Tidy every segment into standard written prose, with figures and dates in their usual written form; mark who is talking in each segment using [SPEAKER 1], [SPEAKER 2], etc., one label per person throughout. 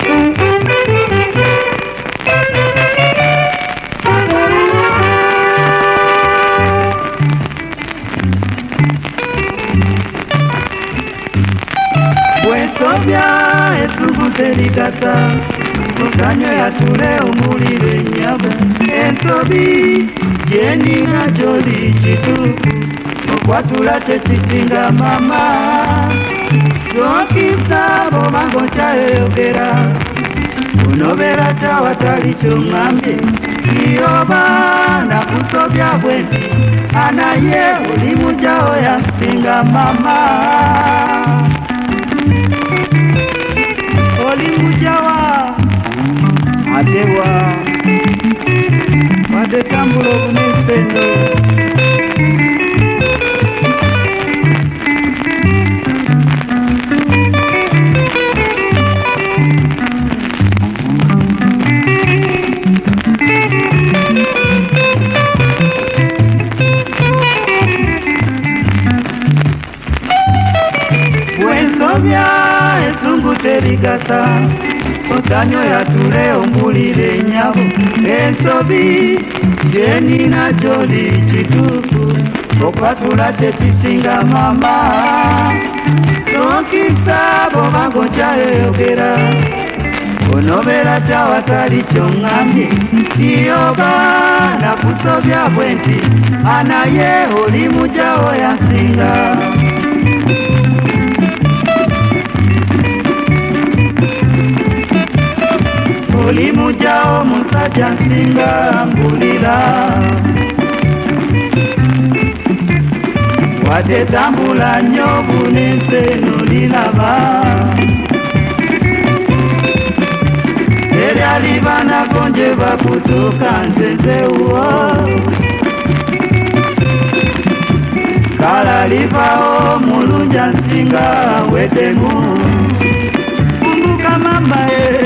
[SPEAKER 1] Sobya etuguterikata Mukanyo ya ture umulire nyabe Ensobi jeni na joli chituku Okwatula chechisinga mama Yokisabo mangocha eyogera Unobera chawatali chungambi Kiyoba na kusobya bwendi Anaye ulimujao ya singa mama Olimujawa adewa wadetambulo kunisendo Bwensobya esunguterikata Osanyo ya ture umbulire nyabo Ensobi jeni na joli chituku Okwatula techisinga mama Tokisabo mangocha eyogera Onobera chawatali chongambi Kiyoba na kusobya bwenti Anaye ulimujao ya singa Olimujao musaja nsinga mbulira Wadetambula nyobu nenseno lilaba Ere alibana konje bakutuka nsenze uo Kala libao mulunja nsinga wedemu Kumbuka mama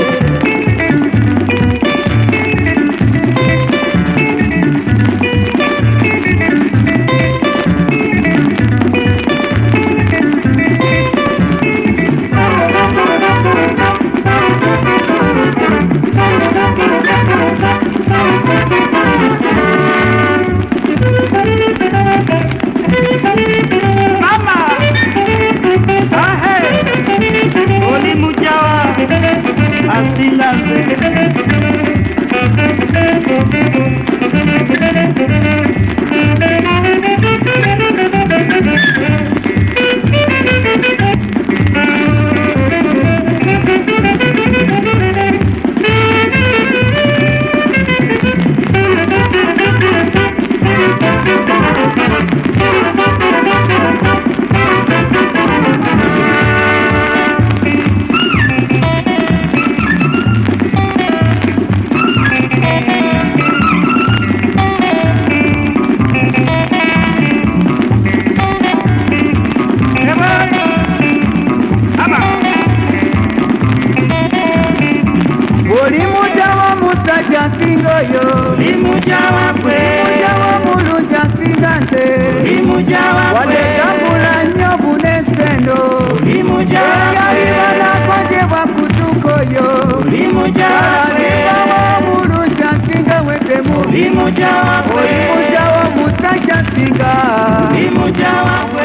[SPEAKER 1] Singoyo limujawa kwe mujawa mulunja singante limujawa kwe wadetambula nyobu nesendo limujawa kwe yalibana kwaje wakutukoyo limujawa kwe limujawa mulunja singa wetemu limujawa kwe limujawa musaja singa limujawa kwe